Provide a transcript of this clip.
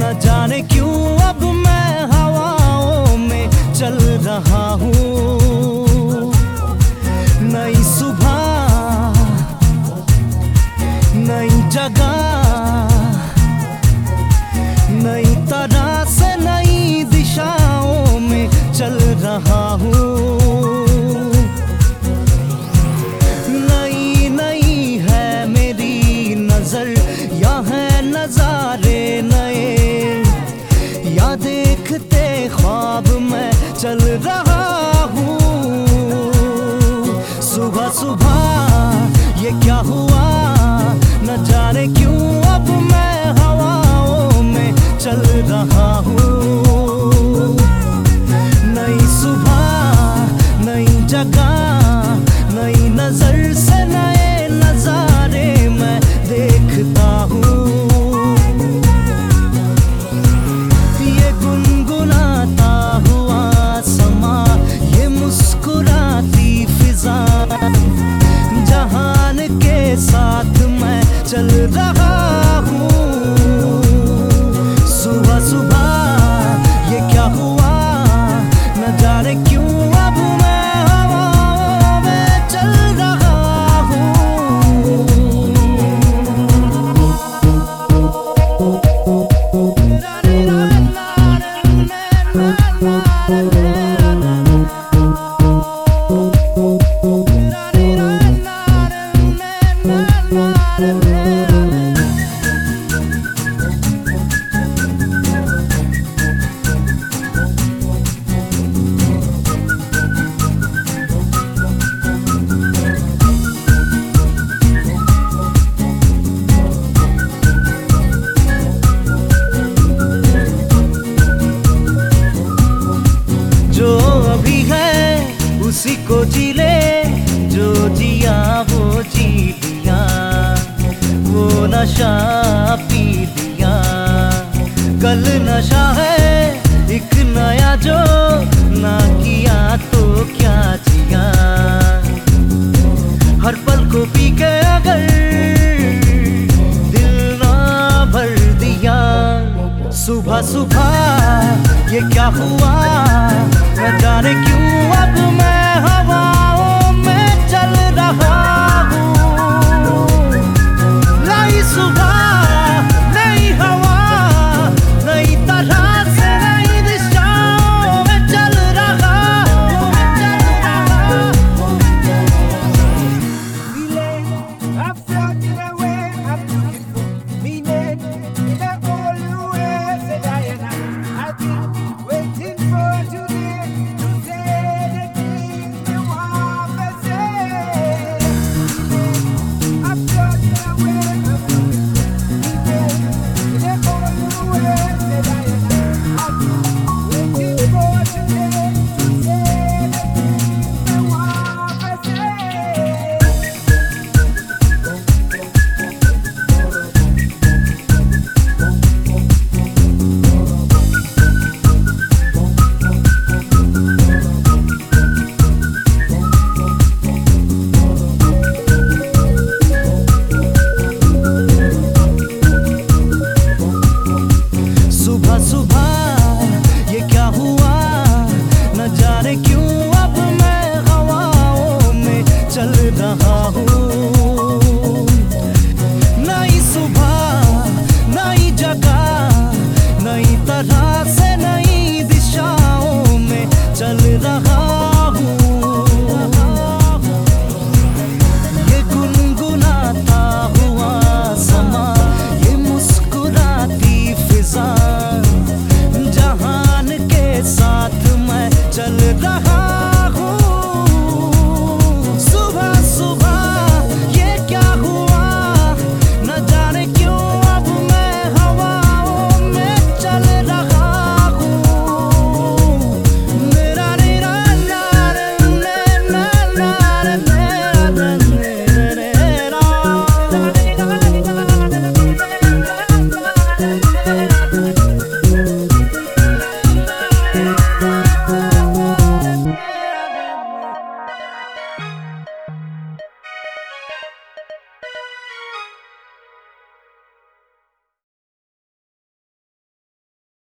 न जाने क्यों अब मैं हवाओं में चल रहा हूँ। नई सुबह, नई जगह, नई तरह से नई दिशाओं में चल रहा हूँ। नई नई है मेरी नजर, या है नजारे नए, या देखते ख्वाब मैं चल रहा हूँ। सुबह सुबह ये क्या हुआ, न जाने क्यों अब मैं हवाओं में चल रहा हूँ। नई सुबह, नई जगह, नई नजर से नए नजारे मैं देखता हूँ। ये गुनगुनाता हुआ समा, ये मुस्कुराती फिजा, जहान के साथ मैं चल रहा हूँ। सुबह सुबह ये क्या हुआ, न जाने क्यों अब मैं हवाओं में चल रहा हूँ। जो अभी है उसी को जी ले, जो जिया वो जी लिया, वो नशा पी लिया। कल नशा है एक नया, जो ना किया तो क्या जिया। हर पल को पी के अगर दिल ना भर दिया। सुबह सुबह ये क्या हुआ, न जाने क्यों अब मैं हवाओं में चल रहा हूँ। नई सुबह